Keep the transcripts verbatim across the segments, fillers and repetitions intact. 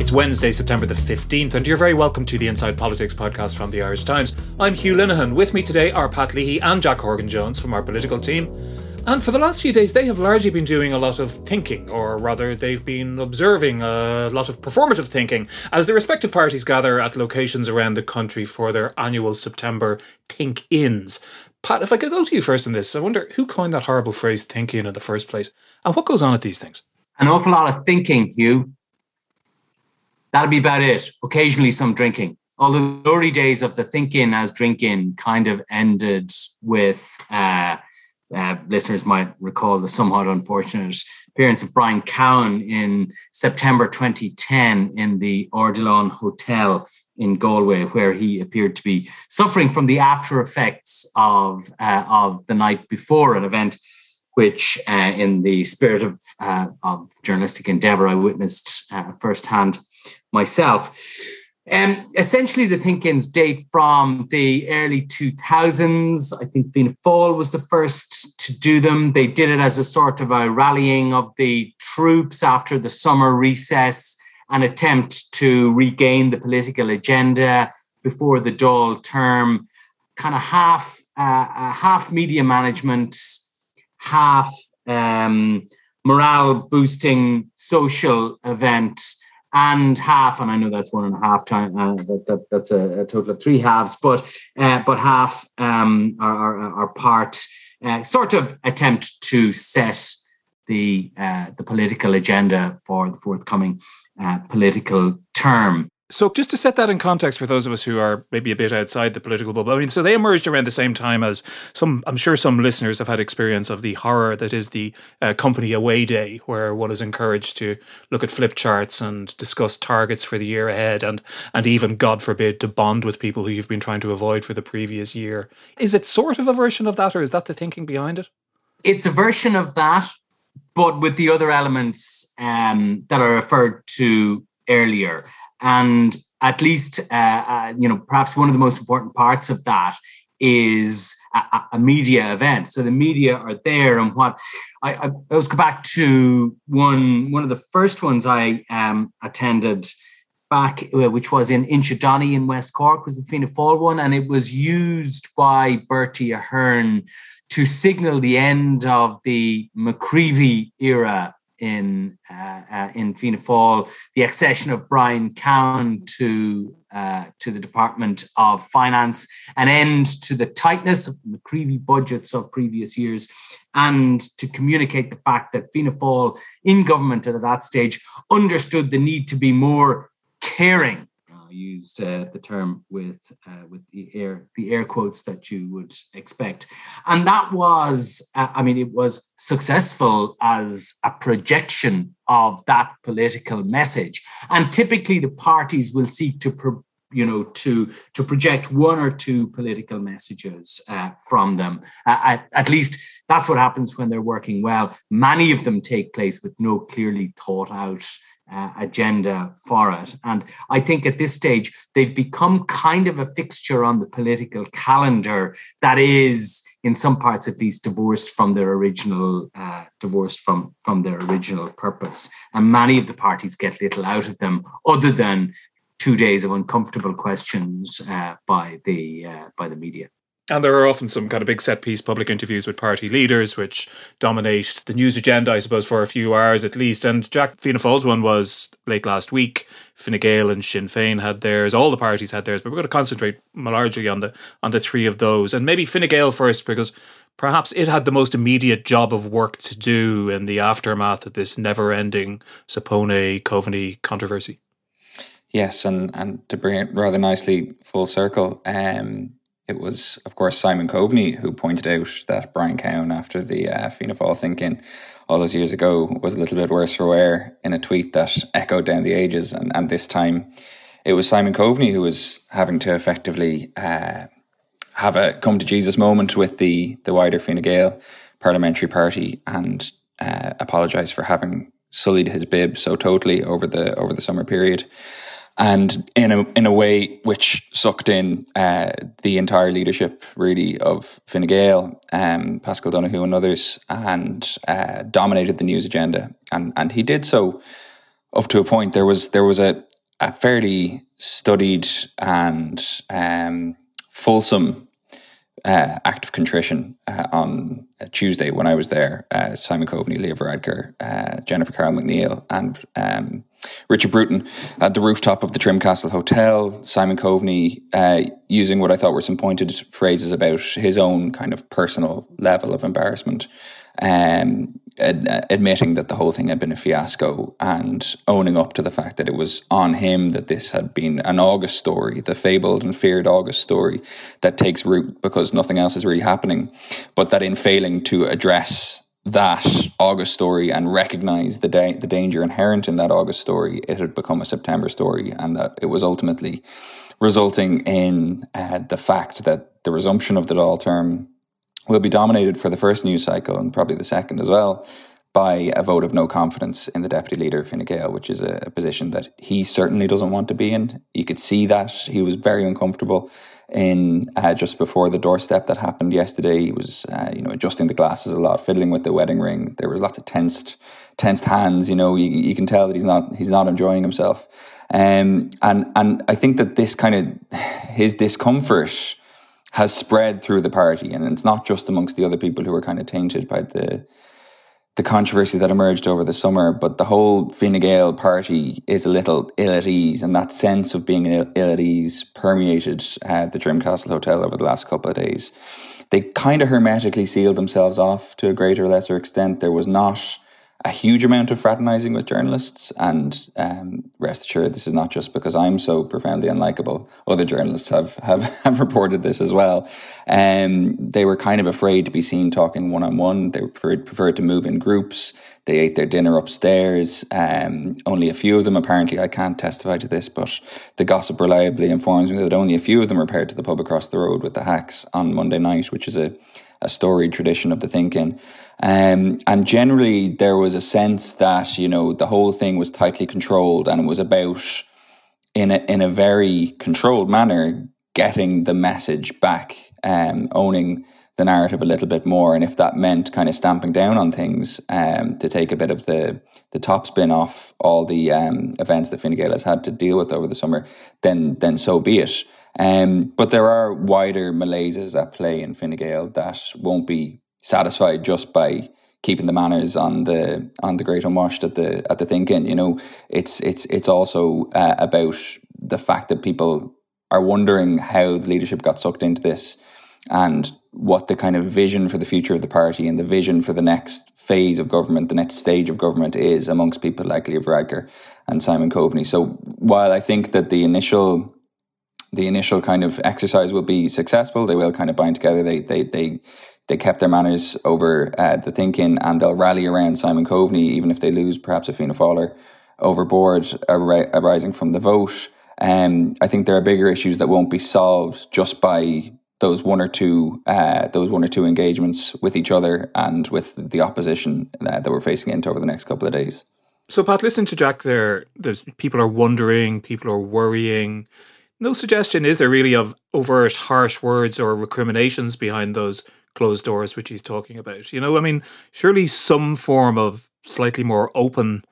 It's Wednesday, September the fifteenth, and you're very welcome to the Inside Politics podcast from the Irish Times. I'm Hugh Linehan. With me today are Pat Leahy and Jack Horgan-Jones from our political team. And for the last few days, they have largely been doing a lot of thinking, or rather, they've been observing a lot of performative thinking as the respective parties gather at locations around the country for their annual September think-ins. Pat, if I could go to you first on this, I wonder who coined that horrible phrase think-in in the first place, and what goes on at these things? An awful lot of thinking, Hugh. That'll be about it. Occasionally some drinking. Although the glory days of the think-in as drink-in kind of ended with, uh, uh, listeners might recall the somewhat unfortunate appearance of Brian Cowan in September twenty ten in the Ordelon Hotel in Galway, where he appeared to be suffering from the after effects of, uh, of the night before, an event which, uh, in the spirit of, uh, of journalistic endeavour, I witnessed uh, firsthand myself. Um, essentially, the think-ins date from the early two thousands. I think Fianna Fáil was the first to do them. They did it as a sort of a rallying of the troops after the summer recess, an attempt to regain the political agenda before the Dáil term, kind of half, uh, half media management, half um, morale-boosting social event, and half, and I know that's one and a half time, uh, that, that that's a, a total of three halves, but uh, but half um, are, are, are part, uh, sort of attempt to set the uh, the political agenda for the forthcoming uh, political term. So just to set that in context for those of us who are maybe a bit outside the political bubble, I mean, so they emerged around the same time as some, I'm sure some listeners have had experience of the horror that is the uh, company away day, where one is encouraged to look at flip charts and discuss targets for the year ahead and, and even, God forbid, to bond with people who you've been trying to avoid for the previous year. Is it sort of a version of that, or is that the thinking behind it? It's a version of that, but with the other elements um, that I referred to earlier. And at least, uh, uh, you know, perhaps one of the most important parts of that is a, a media event. So the media are there, and what I, I, I always go back to one one of the first ones I um, attended back, which was in Inchydoney in West Cork, was the Fianna Fáil one, and it was used by Bertie Ahern to signal the end of the McCreevy era in uh, uh, in Fianna Fáil, the accession of Brian Cowan to uh, to the Department of Finance, an end to the tightness of the McCreevy budgets of previous years, and to communicate the fact that Fianna Fáil in government at that stage understood the need to be more caring. I use uh, the term with uh, with the air the air quotes that you would expect, and that was uh, I mean it was successful as a projection of that political message. And typically the parties will seek to pro- you know to to project one or two political messages uh, from them. Uh, at, at least that's what happens when they're working well. Many of them take place with no clearly thought out Uh, agenda for it. And I think at this stage, they've become kind of a fixture on the political calendar that is, in some parts at least, divorced from their original, uh, divorced from, from their original purpose. And many of the parties get little out of them other than two days of uncomfortable questions uh, by the uh, by the media. And there are often some kind of big set-piece public interviews with party leaders, which dominate the news agenda, I suppose, for a few hours at least. And Jack, Fianna Fáil's one was late last week. Fine Gael and Sinn Féin had theirs. All the parties had theirs, but we're going to concentrate largely on the on the three of those. And maybe Fine Gael first, because perhaps it had the most immediate job of work to do in the aftermath of this never-ending Sapone-Coveney controversy. Yes, and, and to bring it rather nicely full circle, um, it was, of course, Simon Coveney who pointed out that Brian Cowan, after the uh, Fianna Fáil think-in all those years ago, was a little bit worse for wear in a tweet that echoed down the ages. And, and this time it was Simon Coveney who was having to effectively uh, have a come-to-Jesus moment with the, the wider Fine Gael parliamentary party and uh, apologise for having sullied his bib so totally over the over the summer period. And in a in a way which sucked in uh, the entire leadership, really, of Fine Gael, um, Paschal Donoghue and others, and uh, dominated the news agenda. And and he did so up to a point. There was there was a a fairly studied and um, fulsome uh, act of contrition uh, on Tuesday when I was there. Uh, Simon Coveney, Leo Varadkar, uh, Jennifer Carroll McNeil and um, Richard Bruton at the rooftop of the Trimcastle Hotel. Simon Coveney uh, using what I thought were some pointed phrases about his own kind of personal level of embarrassment, um, ad- admitting that the whole thing had been a fiasco and owning up to the fact that it was on him that this had been an August story, the fabled and feared August story that takes root because nothing else is really happening, but that in failing to address that August story and recognise the da- the danger inherent in that August story, it had become a September story, and that it was ultimately resulting in uh, the fact that the resumption of the Dáil term will be dominated for the first news cycle, and probably the second as well, by a vote of no confidence in the Deputy Leader, Fine Gael, which is a, a position that he certainly doesn't want to be in. You could see that. He was very uncomfortable in uh, just before the doorstep that happened yesterday. He was uh, you know, adjusting the glasses a lot, fiddling with the wedding ring. There was lots of tensed tensed hands. You know, you, you can tell that he's not he's not enjoying himself. Um, and and I think that this kind of, his discomfort has spread through the party, and it's not just amongst the other people who are kind of tainted by the the controversy that emerged over the summer, but the whole Fine Gael party is a little ill at ease, and that sense of being ill, Ill at ease permeated uh, the Trimcastle Hotel over the last couple of days. They kind of hermetically sealed themselves off to a greater or lesser extent. There was not a huge amount of fraternising with journalists, and um, rest assured, this is not just because I'm so profoundly unlikable. Other journalists have have, have reported this as well. Um, they were kind of afraid to be seen talking one-on-one. They preferred, preferred to move in groups. They ate their dinner upstairs. Um, only a few of them, apparently, I can't testify to this, but the gossip reliably informs me that only a few of them repaired to the pub across the road with the Hacks on Monday night, which is a, a storied tradition of the Think-In. Um, and generally there was a sense that, you know, the whole thing was tightly controlled, and it was about, in a, in a very controlled manner, getting the message back, um, owning the narrative a little bit more. And if that meant kind of stamping down on things, um, to take a bit of the, the top spin off all the um, events that Fine Gael has had to deal with over the summer, then then so be it. Um, but there are wider malaises at play in Fine Gael that won't be satisfied just by keeping the manners on the on the Great Unwashed at the at the Think-In. You know, it's it's it's also uh, about the fact that people are wondering how the leadership got sucked into this, and what the kind of vision for the future of the party and the vision for the next phase of government, the next stage of government is amongst people like Leo Varadkar and Simon Coveney. So while I think that the initial the initial kind of exercise will be successful, they will kind of bind together. They they they They kept their manners over uh, the Think-In, and they'll rally around Simon Coveney, even if they lose perhaps a Fianna Fáiler overboard ar- arising from the vote. Um, I think there are bigger issues that won't be solved just by those one or two uh, those one or two engagements with each other and with the opposition uh, that we're facing into over the next couple of days. So, Pat, listening to Jack there, there's people are wondering, people are worrying. No suggestion, is there really, of overt harsh words or recriminations behind those closed doors which he's talking about? You know, I mean, surely some form of slightly more open,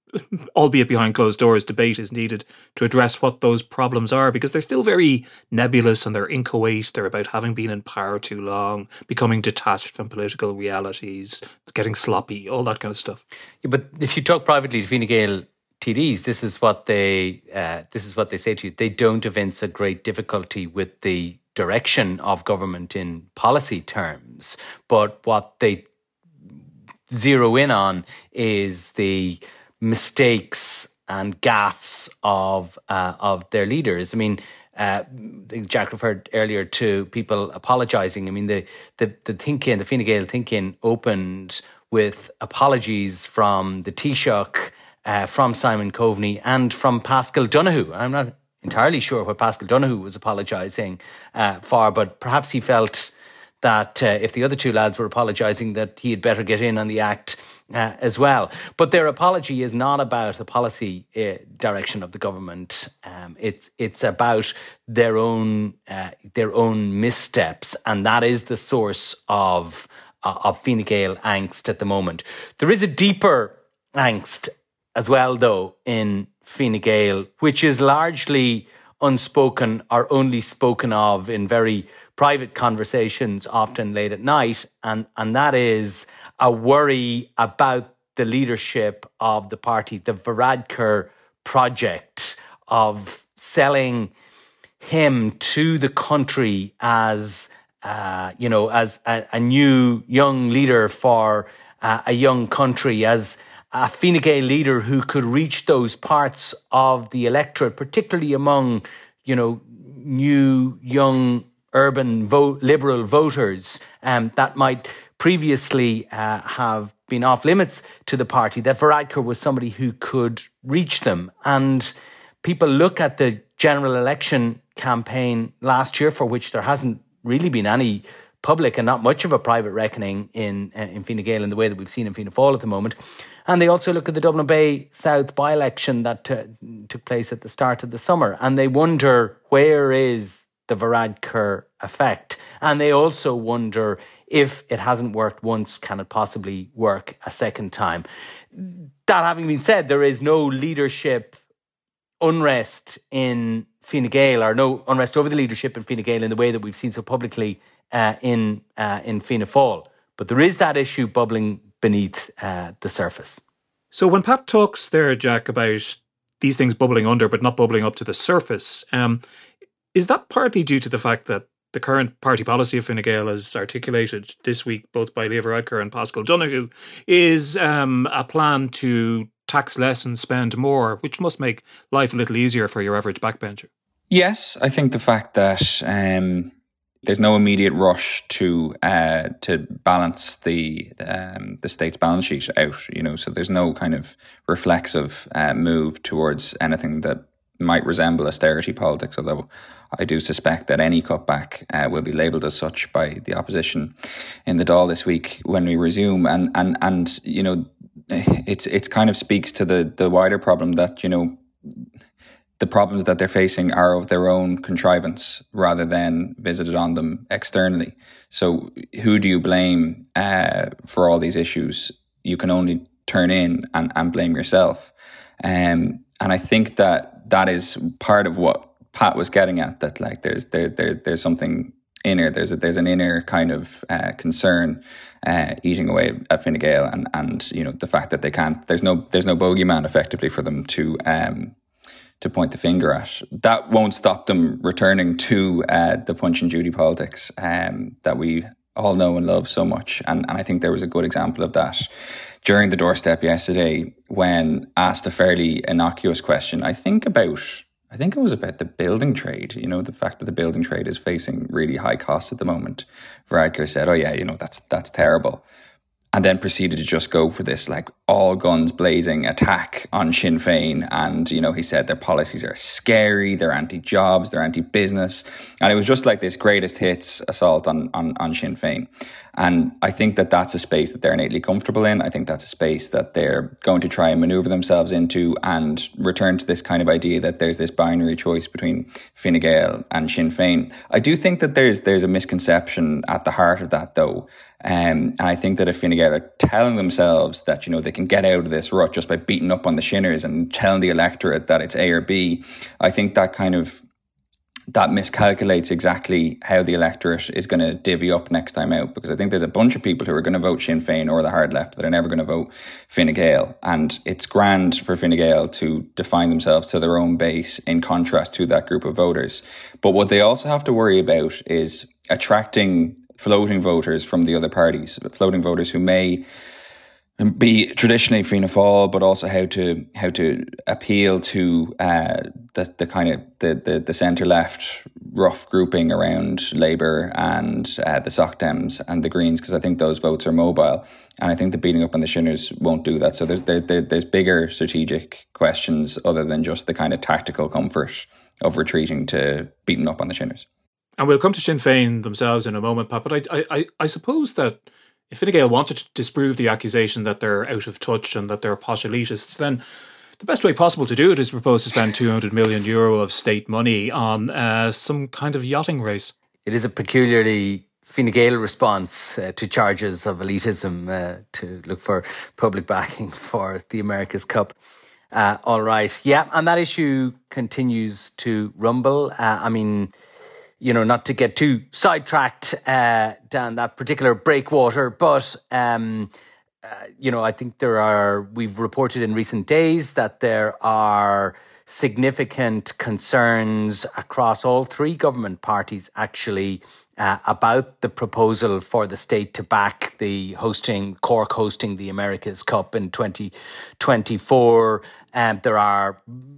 albeit behind closed doors, debate is needed to address what those problems are, because they're still very nebulous and they're inchoate. They're about having been in power too long, becoming detached from political realities, getting sloppy, all that kind of stuff. Yeah, but if you talk privately to Fine Gael T Ds, this is what they uh, this is what they say to you. They don't evince a great difficulty with the direction of government in policy terms, but what they zero in on is the mistakes and gaffes of uh, of their leaders. I mean, uh, Jack referred earlier to people apologising. I mean, the the the Think-In, the Fine Gael Think-In opened with apologies from the Taoiseach, uh, from Simon Coveney, and from Paschal Donoghue. I'm not entirely sure what Paschal Donoghue was apologising uh, for, but perhaps he felt that uh, if the other two lads were apologising, that he had better get in on the act uh, as well. But their apology is not about the policy uh, direction of the government. Um, it's it's about their own uh, their own missteps, and that is the source of uh, of Fine Gael angst at the moment. There is a deeper angst as well, though, in Fine Gael, which is largely unspoken or only spoken of in very private conversations, often late at night. And, and that is a worry about the leadership of the party, the Varadkar project of selling him to the country as, uh, you know, as a, a new young leader for uh, a young country, as a Fine Gael leader who could reach those parts of the electorate, particularly among, you know, new, young, urban vote, liberal voters um, that might previously uh, have been off limits to the party, that Varadkar was somebody who could reach them. And people look at the general election campaign last year, for which there hasn't really been any public and not much of a private reckoning in, uh, in Fine Gael in the way that we've seen in Fianna Fáil at the moment. And they also look at the Dublin Bay South by-election that uh, took place at the start of the summer, and they wonder, where is the Varadkar effect? And they also wonder, if it hasn't worked once, can it possibly work a second time? That having been said, there is no leadership unrest in Fine Gael, or no unrest over the leadership in Fine Gael in the way that we've seen so publicly uh, in uh, in Fianna Fáil. But there is that issue bubbling beneath uh, the surface. So when Pat talks there, Jack, about these things bubbling under but not bubbling up to the surface, um, is that partly due to the fact that the current party policy of Fine Gael, as articulated this week both by Leo Varadkar and Pascal Donoghue, is um, a plan to tax less and spend more, which must make life a little easier for your average backbencher? Yes, I think the fact that um, there's no immediate rush to uh, to balance the um, the state's balance sheet out, you know, so there's no kind of reflexive uh, move towards anything that might resemble austerity politics, although I do suspect that any cutback uh, will be labelled as such by the opposition in the Dáil this week when we resume. And and and you know, it's it's kind of speaks to the the wider problem that, you know, the problems that they're facing are of their own contrivance rather than visited on them externally. So who do you blame uh, for all these issues? You can only turn in and, and blame yourself. Um, and I think that that is part of what Pat was getting at, that like there's there, there there's something inner, there's a, there's an inner kind of uh, concern uh, eating away at Fine Gael, and and you know the fact that they can't, there's no there's no bogeyman effectively for them to um to point the finger at. That won't stop them returning to uh, the Punch and Judy politics um, that we all know and love so much. And, and I think there was a good example of that during the doorstep yesterday when asked a fairly innocuous question. I think about, I think it was about the building trade, you know, the fact that the building trade is facing really high costs at the moment. Varadkar said, oh yeah, you know, that's, that's terrible. And then proceeded to just go for this like all guns blazing attack on Sinn Féin. And, you know, he said their policies are scary, they're anti-jobs, they're anti-business. And it was just like this greatest hits assault on, on, on Sinn Féin. And I think that that's a space that they're innately comfortable in. I think that's a space that they're going to try and maneuver themselves into and return to this kind of idea that there's this binary choice between Fine Gael and Sinn Féin. I do think that there's there's a misconception at the heart of that, though. Um, and I think that if Fine Gael are telling themselves that, you know, they can get out of this rut just by beating up on the Shinners and telling the electorate that it's A or B, I think that kind of, that miscalculates exactly how the electorate is going to divvy up next time out, because I think there's a bunch of people who are going to vote Sinn Féin or the hard left that are never going to vote Fine Gael. And it's grand for Fine Gael to define themselves to their own base in contrast to that group of voters. But what they also have to worry about is attracting floating voters from the other parties, floating voters who may be traditionally Fianna Fáil, but also how to how to appeal to uh, the the kind of the the, the centre left rough grouping around Labour and uh, the Soc Dems and the Greens, because I think those votes are mobile, and I think the beating up on the Shinners won't do that. So there's there, there there's bigger strategic questions other than just the kind of tactical comfort of retreating to beating up on the Shinners. And we'll come to Sinn Féin themselves in a moment, Pat, but I, I, I suppose that if Fine Gael wanted to disprove the accusation that they're out of touch and that they're posh elitists, then the best way possible to do it is to propose to spend two hundred million euro of state money on uh, some kind of yachting race. It is a peculiarly Fine Gael response uh, to charges of elitism uh, to look for public backing for the America's Cup. Uh, all right. Yeah, and that issue continues to rumble. Uh, I mean, you know, not to get too sidetracked uh, down that particular breakwater, but, um, uh, you know, I think there are, we've reported in recent days that there are significant concerns across all three government parties, actually, uh, about the proposal for the state to back the hosting, Cork hosting the America's Cup in twenty twenty-four. And um, there are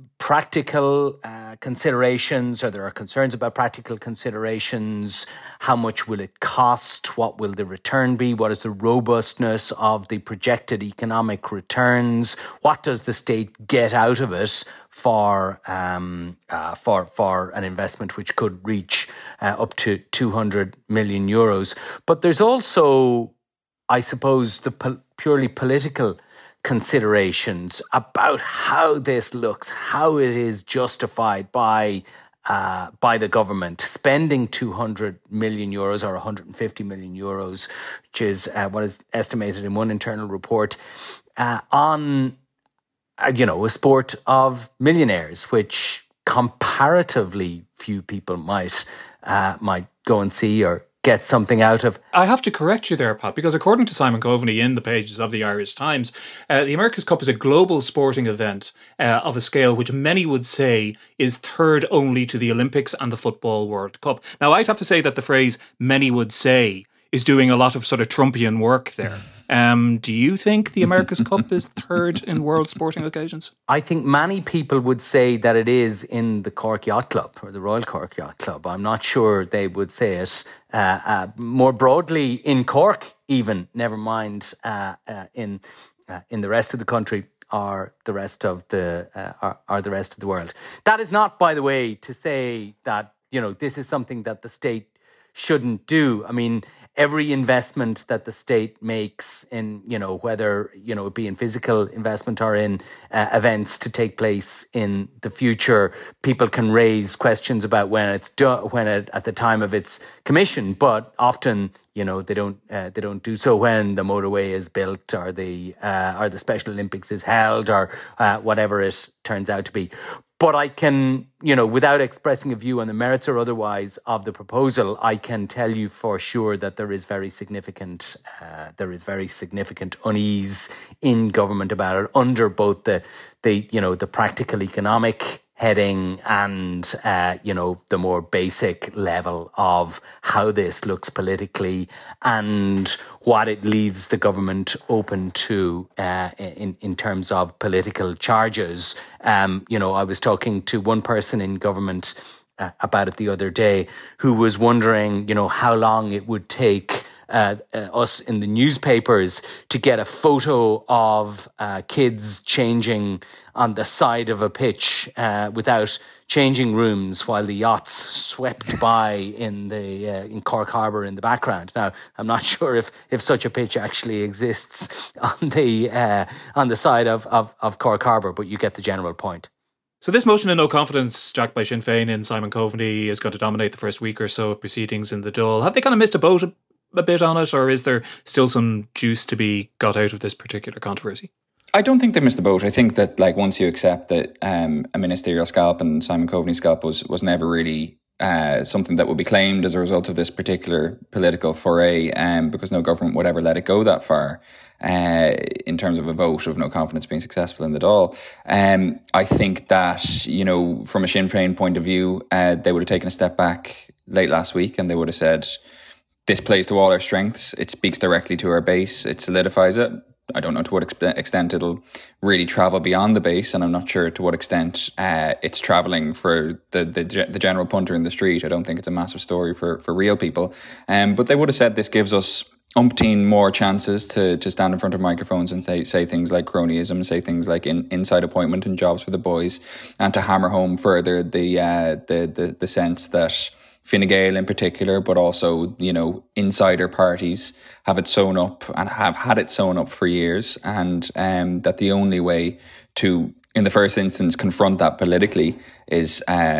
practical uh, considerations, or there are concerns about practical considerations. How much will it cost? What will the return be? What is the robustness of the projected economic returns? What does the state get out of it for um, uh, for for an investment which could reach uh, up to two hundred million euros? But there's also, I suppose, the po- purely political considerations about how this looks, how it is justified by uh, by the government spending two hundred million euros or one hundred fifty million euros, which is uh, what is estimated in one internal report, uh, on uh, you know a sport of millionaires, which comparatively few people might uh, might go and see or get something out of. I have to correct you there, Pat, because according to Simon Coveney in the pages of the Irish Times, uh, the America's Cup is a global sporting event uh, of a scale which many would say is third only to the Olympics and the Football World Cup. Now, I'd have to say that the phrase "many would say" is doing a lot of sort of Trumpian work there. Um, do you think the America's Cup is third in world sporting occasions? I think many people would say that it is in the Cork Yacht Club or the Royal Cork Yacht Club. I'm not sure they would say it uh, uh, more broadly in Cork, even, never mind uh, uh, in uh, in the rest of the country or the rest of the uh, or, or the rest of the world. That is not, by the way, to say that, you know, this is something that the state shouldn't do. I mean, every investment that the state makes in, you know, whether, you know, it be in physical investment or in uh, events to take place in the future, people can raise questions about when it's done, when it, at the time of its commission, but often, you know, they don't uh, they don't do so when the motorway is built or the uh, or the Special Olympics is held or uh, whatever it turns out to be. But I can, you know, without expressing a view on the merits or otherwise of the proposal, I can tell you for sure that there is very significant, uh, there is very significant unease in government about it under both the, the you know, the practical economic heading and, uh, you know, the more basic level of how this looks politically and what it leaves the government open to uh, in, in terms of political charges. Um, you know, I was talking to one person in government uh, about it the other day who was wondering, you know, how long it would take Uh, uh, us in the newspapers to get a photo of uh, kids changing on the side of a pitch uh, without changing rooms while the yachts swept by in the uh, in Cork Harbour in the background. Now, I'm not sure if, if such a pitch actually exists on the uh, on the side of, of, of Cork Harbour, but you get the general point. So this motion of no confidence, jacked by Sinn Féin in Simon Coveney, is going to dominate the first week or so of proceedings in the Dáil. Have they kind of missed a boat a, a bit on it, or is there still some juice to be got out of this particular controversy? I don't think they missed the boat. I think that, like, once you accept that um, a ministerial scalp and Simon Coveney's scalp was was never really uh, something that would be claimed as a result of this particular political foray, um, because no government would ever let it go that far, uh, in terms of a vote of no confidence being successful in the Dáil. Um, I think that, you know, from a Sinn Féin point of view, uh, they would have taken a step back late last week and they would have said, this plays to all our strengths. It speaks directly to our base. It solidifies it. I don't know to what exp- extent it'll really travel beyond the base, and I'm not sure to what extent uh, it's travelling for the, the the general punter in the street. I don't think it's a massive story for, for real people. Um, but they would have said this gives us umpteen more chances to, to stand in front of microphones and say say things like cronyism, say things like in, inside appointment and jobs for the boys, and to hammer home further the uh, the, the the sense that Fine Gael in particular, but also, you know, insider parties have it sewn up and have had it sewn up for years, and um, that the only way to, in the first instance, confront that politically is uh,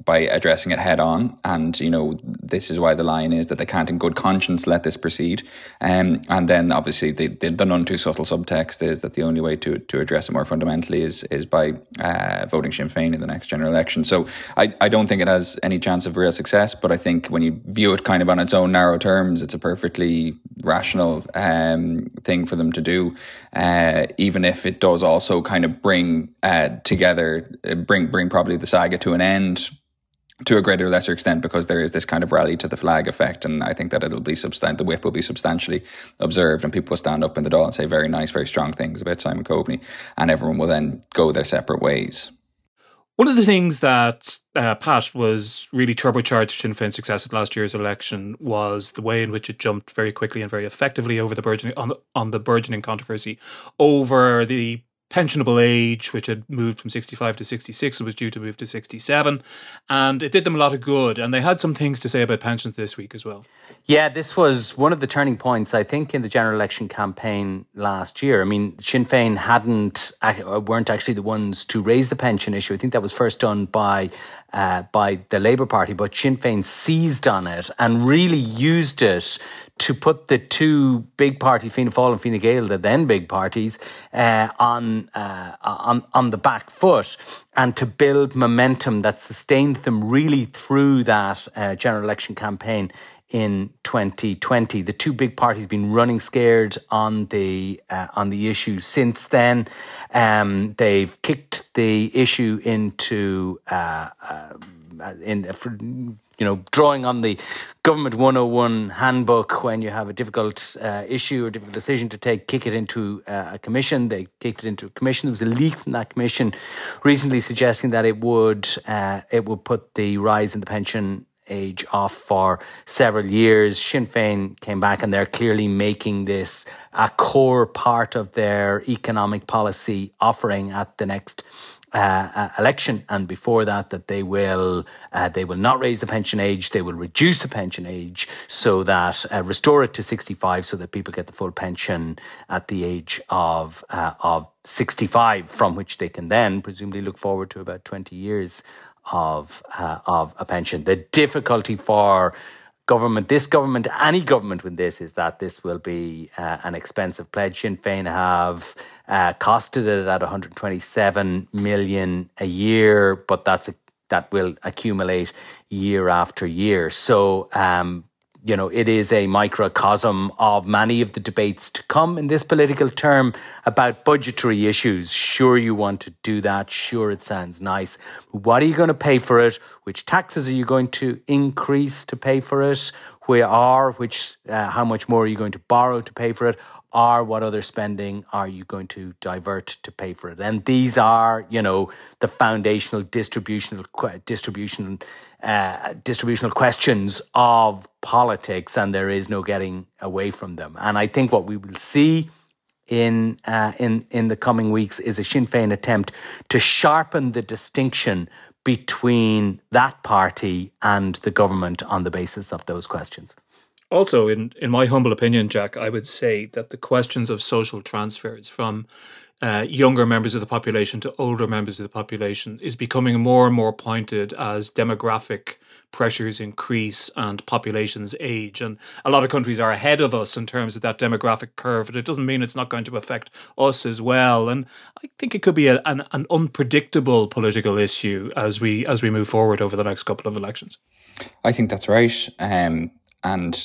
by addressing it head on. And, you know, this is why the line is that they can't in good conscience let this proceed. Um, and then obviously the, the, the none too subtle subtext is that the only way to, to address it more fundamentally is is by uh, voting Sinn Féin in the next general election. So I, I don't think it has any chance of real success, but I think when you view it kind of on its own narrow terms, it's a perfectly rational um, thing for them to do, uh, even if it does also kind of bring uh, together, bring bring probably the saga to an end to a greater or lesser extent, because there is this kind of rally to the flag effect. And I think that it'll be substan- the whip will be substantially observed, and people will stand up in the Dáil and say very nice, very strong things about Simon Coveney, and everyone will then go their separate ways. One of the things that uh, Pat was really turbocharged Sinn Féin's success at last year's election was the way in which it jumped very quickly and very effectively over the burgeoning on the, on the burgeoning controversy over the pensionable age, which had moved from sixty-five to sixty-six and was due to move to sixty-seven. And it did them a lot of good. And they had some things to say about pensions this week as well. Yeah, this was one of the turning points, I think, in the general election campaign last year. I mean, Sinn Féin hadn't, weren't actually the ones to raise the pension issue. I think that was first done by uh, by the Labour Party, but Sinn Féin seized on it and really used it to put the two big party, Fianna Fáil and Fine Gael, the then big parties, uh, on uh, on on the back foot, and to build momentum that sustained them really through that uh, general election campaign in twenty twenty. The two big parties have been running scared on the uh, on the issue since then. Um, they've kicked the issue into uh, uh, in for, you know, drawing on the Government one oh one handbook. When you have a difficult uh, issue or difficult decision to take, kick it into uh, a commission. They kicked it into a commission. There was a leak from that commission recently suggesting that it would uh, it would put the rise in the pension age off for several years. Sinn Féin came back, and they're clearly making this a core part of their economic policy offering at the next Uh, election, and before that, that they will uh, they will not raise the pension age. They will reduce the pension age so that uh, restore it to sixty-five, so that people get the full pension at the age of uh, of sixty-five, from which they can then presumably look forward to about twenty years of uh, of a pension. The difficulty for government, this government, any government with this, is that this will be uh, an expensive pledge. Sinn Féin have uh, costed it at one hundred twenty-seven million a year, but that's a, that will accumulate year after year. So, um, you know, it is a microcosm of many of the debates to come in this political term about budgetary issues. Sure, you want to do that. Sure, it sounds nice. What are you going to pay for it? Which taxes are you going to increase to pay for it? Where are, which, uh, how much more are you going to borrow to pay for it? Or what other spending are you going to divert to pay for it? And these are, you know, the foundational distributional distribution uh, distributional questions of politics, and there is no getting away from them. And I think what we will see in uh, in in the coming weeks is a Sinn Féin attempt to sharpen the distinction between that party and the government on the basis of those questions. Also, in, in my humble opinion, Jack, I would say that the questions of social transfers from uh, younger members of the population to older members of the population is becoming more and more pointed as demographic pressures increase and populations age. And a lot of countries are ahead of us in terms of that demographic curve, but it doesn't mean it's not going to affect us as well. And I think it could be a, an, an unpredictable political issue as we as we move forward over the next couple of elections. I think that's right. Um, and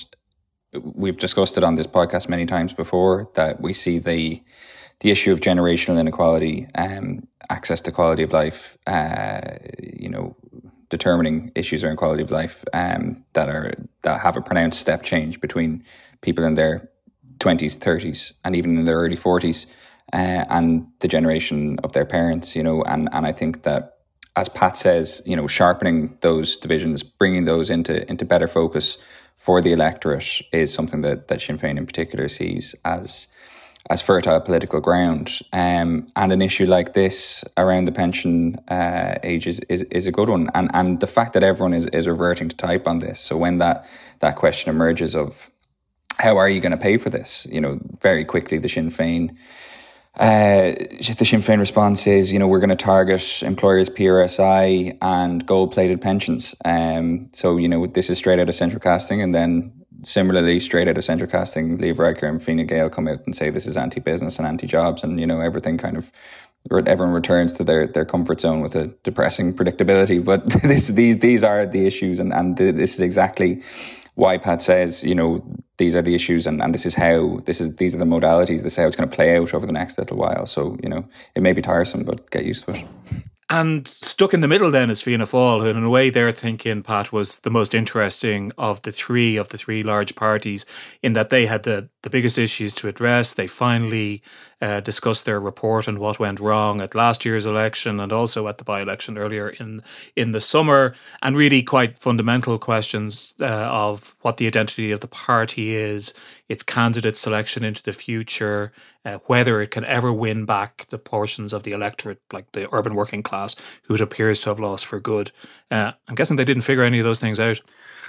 we've discussed it on this podcast many times before, that we see the the issue of generational inequality, um, access to quality of life, uh, you know, determining issues around quality of life um, that are that have a pronounced step change between people in their twenties, thirties, and even in their early forties, uh, and the generation of their parents. You know, and and I think that, as Pat says, you know, sharpening those divisions, bringing those into into better focus for the electorate is something that, that Sinn Féin in particular sees as as fertile political ground. Um, and an issue like this around the pension uh, age is, is is a good one. And and the fact that everyone is, is reverting to type on this. So when that, that question emerges of how are you going to pay for this, you know, very quickly the Sinn Féin Uh, the Sinn Féin response is, you know, we're going to target employers' P R S I and gold-plated pensions. Um, so, you know, this is straight out of central casting, and then similarly, straight out of central casting, Lee Varadkar and Fine Gael come out and say this is anti-business and anti-jobs, and, you know, everything kind of, everyone returns to their, their comfort zone with a depressing predictability. But this, these these are the issues, and, and this is exactly why Pat says, you know, these are the issues, and, and this is how, this is these are the modalities, this is how it's going to play out over the next little while. So, you know, it may be tiresome, but get used to it. And stuck in the middle then is Fianna Fáil, who in a way their thinking, Pat, was the most interesting of the three of the three large parties, in that they had the, the biggest issues to address. They finally uh, discussed their report and what went wrong at last year's election and also at the by-election earlier in in the summer, and really quite fundamental questions uh, of what the identity of the party is, its candidate selection into the future, uh, whether it can ever win back the portions of the electorate, like the urban working class, who it appears to have lost for good. Uh, I'm guessing they didn't figure any of those things out.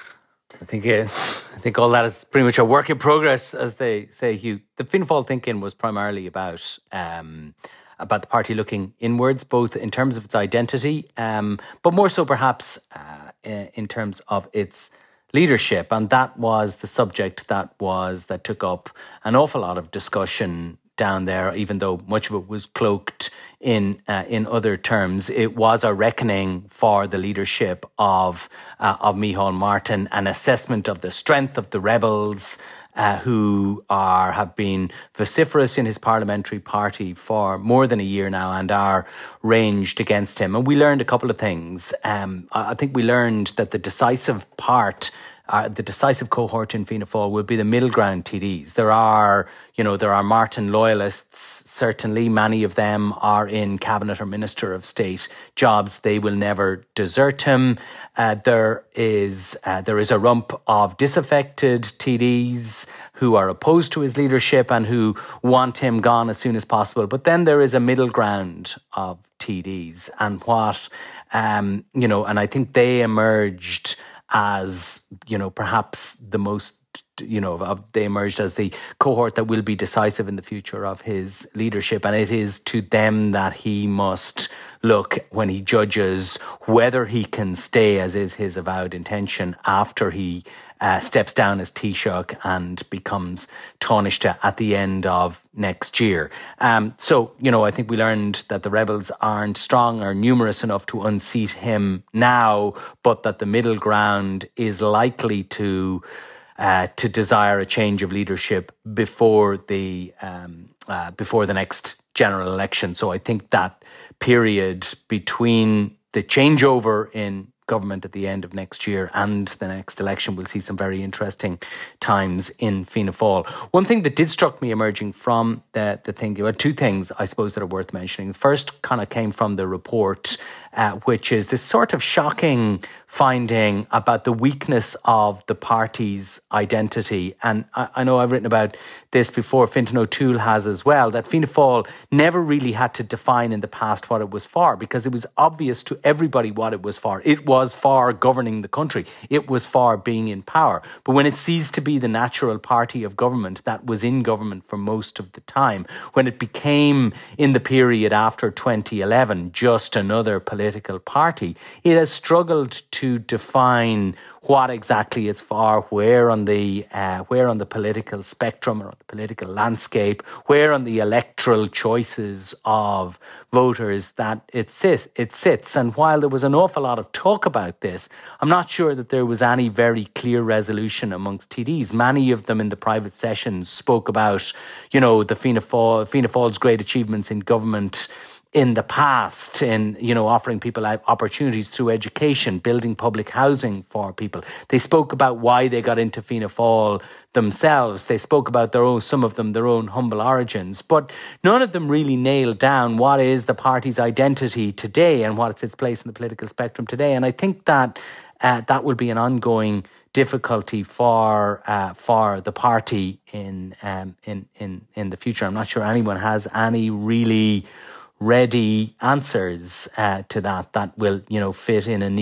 I think uh, I think all that is pretty much a work in progress, as they say, Hugh. The Fianna Fáil thinking was primarily about um, about the party looking inwards, both in terms of its identity, um, but more so perhaps uh, in terms of its leadership. And that was the subject that was that took up an awful lot of discussion down there, even though much of it was cloaked in uh, in other terms. It was a reckoning for the leadership of uh, of Micheál Martin, an assessment of the strength of the rebels, uh, who are have been vociferous in his parliamentary party for more than a year now and are ranged against him. And we learned a couple of things. Um, I think we learned that the decisive part Uh, the decisive cohort in Fianna Fáil will be the middle ground T Ds. There are, you know, there are Martin loyalists, certainly. Many of them are in Cabinet or Minister of State jobs. They will never desert him. Uh, there is uh, there is a rump of disaffected T Ds who are opposed to his leadership and who want him gone as soon as possible. But then there is a middle ground of T Ds. And what, um, you know, and I think they emerged as, you know, perhaps the most, you know, of, they emerged as the cohort that will be decisive in the future of his leadership. And it is to them that he must look when he judges whether he can stay, as is his avowed intention, after he uh, steps down as Taoiseach and becomes Taoiseach at the end of next year. Um, so, you know, I think we learned that the rebels aren't strong or numerous enough to unseat him now, but that the middle ground is likely to Uh, to desire a change of leadership before the um, uh, before the next general election. So I think that period between the changeover in government at the end of next year and the next election, we'll see some very interesting times in Fianna Fáil. One thing that did struck me emerging from the, the thing, well, two things I suppose that are worth mentioning. The first kind of came from the report, uh, which is this sort of shocking finding about the weakness of the party's identity. And I, I know I've written about this before, Fintan O'Toole has as well, that Fianna Fáil never really had to define in the past what it was for, because it was obvious to everybody what it was for. It was for governing the country. It was for being in power. But when it ceased to be the natural party of government that was in government for most of the time, when it became, in the period after twenty eleven, just another political party, it has struggled to define what exactly it's for, where on the uh, where on the political spectrum or on the political landscape, where on the electoral choices of voters that it sits. It sits. And while there was an awful lot of talk about this, I'm not sure that there was any very clear resolution amongst T Ds. Many of them in the private sessions spoke about, you know, the Fianna Fáil, Fianna Fáil's great achievements in government in the past, in, you know, offering people opportunities through education, building public housing for people. They spoke about why they got into Fianna Fáil themselves. They spoke about their own, some of them, their own humble origins. But none of them really nailed down what is the party's identity today and what's its place in the political spectrum today. And I think that uh, that will be an ongoing difficulty for uh, for the party in um, in in in the future. I'm not sure anyone has any really ready answers uh, to that that will, you know, fit in a neat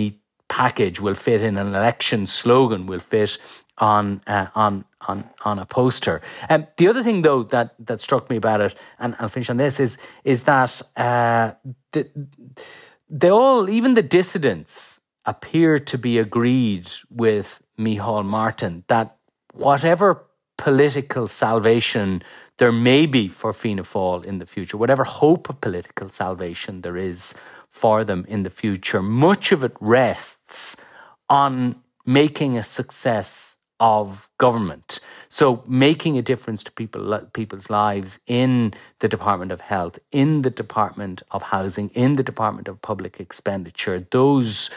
package, will fit in an election slogan, will fit on uh, on on on a poster. Um, the other thing, though, that that struck me about it, and I'll finish on this, is is that uh, the, they all, even the dissidents, appear to be agreed with Micheál Martin that whatever political salvation there may be for Fianna Fáil in the future, whatever hope of political salvation there is for them in the future, much of it rests on making a success of government. So making a difference to people people's lives in the Department of Health, in the Department of Housing, in the Department of Public Expenditure, those,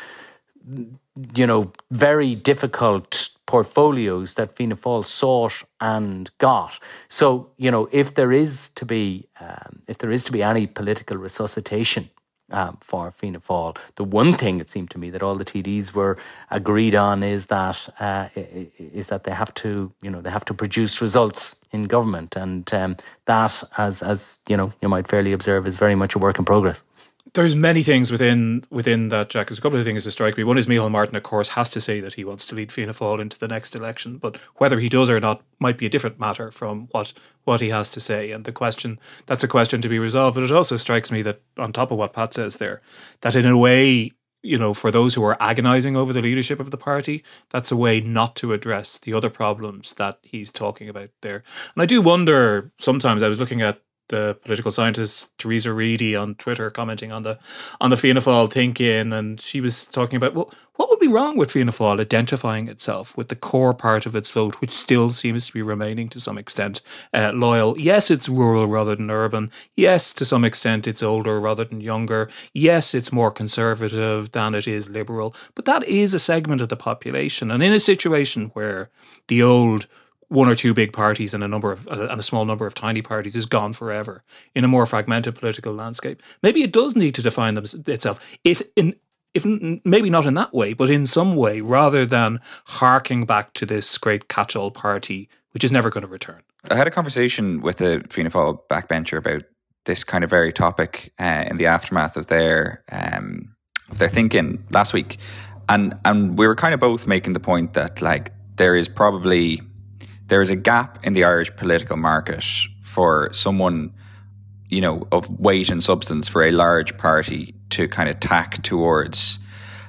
you know, very difficult portfolios that Fianna Fáil sought and got. So, you know, if there is to be um, if there is to be any political resuscitation um, for Fianna Fáil, the one thing it seemed to me that all the T Ds were agreed on is that uh, is that they have to, you know, they have to produce results in government, and um, that, as as you know, you might fairly observe, is very much a work in progress. There's many things within within that, Jack. There's a couple of things that strike me. One is Micheál Martin, of course, has to say that he wants to lead Fianna Fáil into the next election, but whether he does or not might be a different matter from what, what he has to say. And the question, that's a question to be resolved. But it also strikes me that, on top of what Pat says there, that in a way, you know, for those who are agonising over the leadership of the party, that's a way not to address the other problems that he's talking about there. And I do wonder, sometimes I was looking at the political scientist Theresa Reedy on Twitter commenting on the on the Fianna Fáil thinking, and she was talking about, well, what would be wrong with Fianna Fáil identifying itself with the core part of its vote, which still seems to be remaining to some extent uh, loyal. Yes, it's rural rather than urban. Yes, to some extent it's older rather than younger. Yes, it's more conservative than it is liberal. But that is a segment of the population. And in a situation where the old one or two big parties and a number of and a small number of tiny parties is gone forever in a more fragmented political landscape, maybe it does need to define them, itself, if in if maybe not in that way, but in some way, rather than harking back to this great catch-all party, which is never going to return. I had a conversation with a Fianna Fáil backbencher about this kind of very topic uh, in the aftermath of their um, of their thinking last week, and and we were kind of both making the point that, like, there is probably there is a gap in the Irish political market for someone, you know, of weight and substance, for a large party to kind of tack towards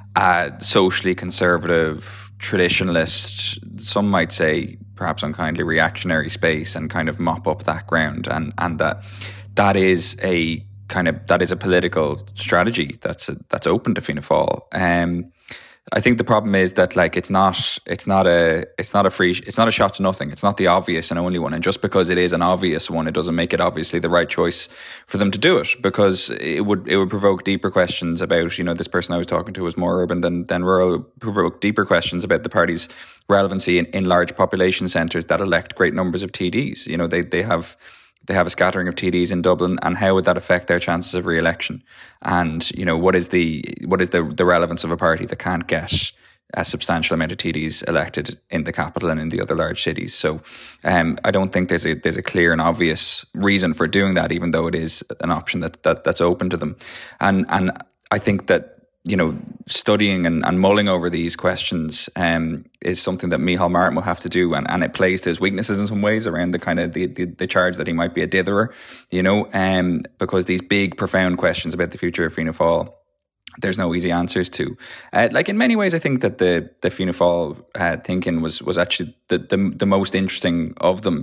a socially conservative, traditionalist, some might say perhaps unkindly reactionary space, and kind of mop up that ground. And, and that that is a kind of, that is a political strategy that's a, that's open to Fianna Fáil. Um, I think the problem is that, like, it's not it's not a it's not a free it's not a shot to nothing. It's not the obvious and only one. And just because it is an obvious one, it doesn't make it obviously the right choice for them to do it, because it would it would provoke deeper questions about, you know, this person I was talking to was more urban than than rural. It would provoke deeper questions about the party's relevancy in, in large population centres that elect great numbers of T Ds. You know, they they have. They have a scattering of T Ds in Dublin, and how would that affect their chances of re-election? And, you know, what is the what is the, the relevance of a party that can't get a substantial amount of T Ds elected in the capital and in the other large cities? So um, I don't think there's a there's a clear and obvious reason for doing that, even though it is an option that, that that's open to them. And and I think that, you know, studying and, and mulling over these questions um, is something that Micheál Martin will have to do, and, and it plays to his weaknesses in some ways around the kind of the, the, the charge that he might be a ditherer, you know, um, because these big, profound questions about the future of Fianna Fáil, there's no easy answers to. Uh, like, in many ways, I think that the the Fianna Fáil uh, thinking was was actually the, the the most interesting of them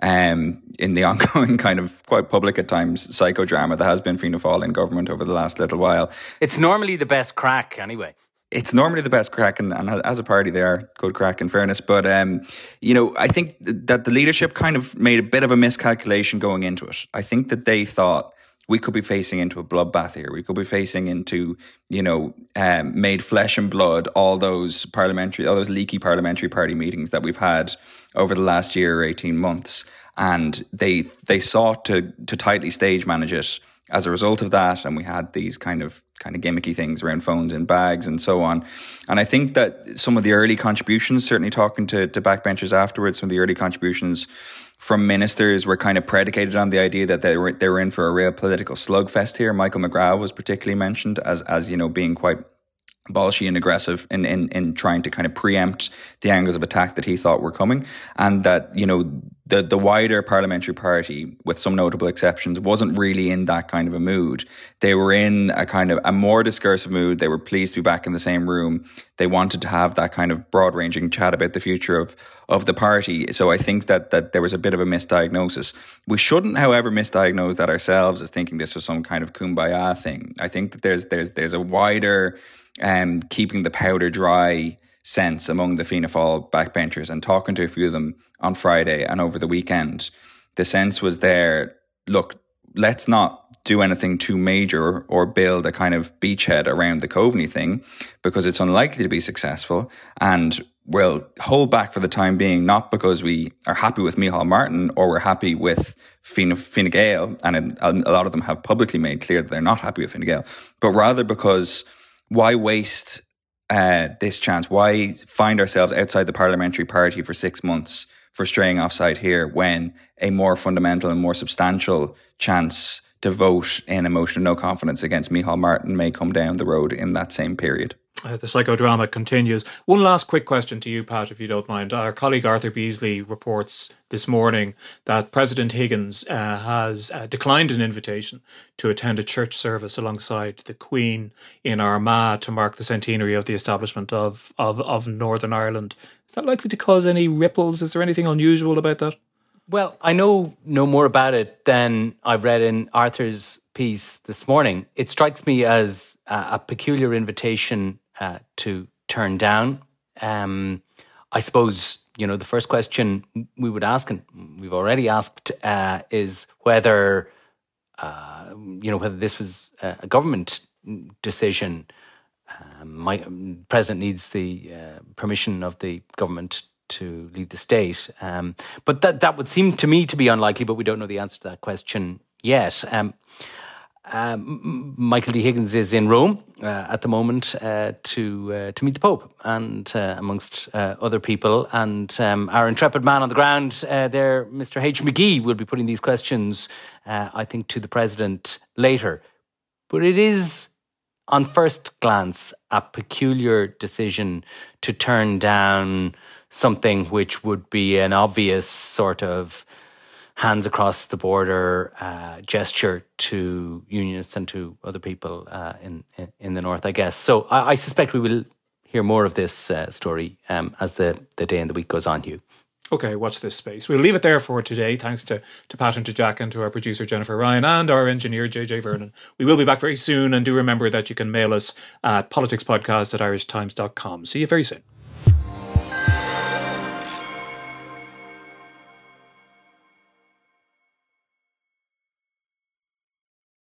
um, in the ongoing kind of quite public at times psychodrama that has been Fianna Fáil in government over the last little while. It's normally the best crack anyway. It's normally the best crack, and, and as a party they are good crack, in fairness. But, um, you know, I think that the leadership kind of made a bit of a miscalculation going into it. I think that they thought, we could be facing into a bloodbath here. We could be facing into, you know, um, made flesh and blood, all those parliamentary, all those leaky parliamentary party meetings that we've had over the last year or eighteen months. And they they sought to to tightly stage manage it as a result of that. And we had these kind of kind of gimmicky things around phones in bags and so on. And I think that some of the early contributions, certainly talking to, to backbenchers afterwards, some of the early contributions from ministers were kind of predicated on the idea that they were they were in for a real political slugfest here. Michael McGrath was particularly mentioned as as you know being quite bolshy and aggressive in, in, in trying to kind of preempt the angles of attack that he thought were coming. And that, you know, the, the wider parliamentary party, with some notable exceptions, wasn't really in that kind of a mood. They were in a kind of a more discursive mood. They were pleased to be back in the same room. They wanted to have that kind of broad-ranging chat about the future of, of the party. So I think that, that there was a bit of a misdiagnosis. We shouldn't, however, misdiagnose that ourselves as thinking this was some kind of kumbaya thing. I think that there's there's there's a wider um, keeping the powder dry sense among the Fianna Fáil backbenchers, and talking to a few of them on Friday and over the weekend, the sense was there, look, let's not do anything too major or build a kind of beachhead around the Coveney thing, because it's unlikely to be successful, and we'll hold back for the time being, not because we are happy with Micheál Martin or we're happy with Fine, Fine Gael, and a lot of them have publicly made clear that they're not happy with Fine Gael, but rather because why waste uh, this chance? Why find ourselves outside the parliamentary party for six months for straying offside here, when a more fundamental and more substantial chance to vote in a motion of no confidence against Micheál Martin may come down the road in that same period? Uh, the psychodrama continues. One last quick question to you, Pat, if you don't mind. Our colleague Arthur Beasley reports this morning that President Higgins uh, has uh, declined an invitation to attend a church service alongside the Queen in Armagh to mark the centenary of the establishment of, of, of Northern Ireland. Is that likely to cause any ripples? Is there anything unusual about that? Well, I know no more about it than I've read in Arthur's piece this morning. It strikes me as a, a peculiar invitation uh, to turn down. Um, I suppose, you know, the first question we would ask, and we've already asked, uh, is whether, uh, you know, whether this was a government decision. Um, my president needs the uh, permission of the government to lead the state. Um, but that that would seem to me to be unlikely, but we don't know the answer to that question yet. Um, um, Michael D. Higgins is in Rome uh, at the moment uh, to uh, to meet the Pope, and uh, amongst uh, other people. And um, our intrepid man on the ground uh, there, Mister H. McGee, will be putting these questions, uh, I think, to the President later. But it is, on first glance, a peculiar decision to turn down something which would be an obvious sort of hands across the border uh, gesture to unionists and to other people uh, in, in in the north, I guess. So I, I suspect we will hear more of this uh, story um, as the, the day and the week goes on, Hugh. Okay, watch this space. We'll leave it there for today. Thanks to, to Pat and to Jack and to our producer Jennifer Ryan and our engineer J J Vernon. We will be back very soon, and do remember that you can mail us at politicspodcast at irishtimes dot com. See you very soon.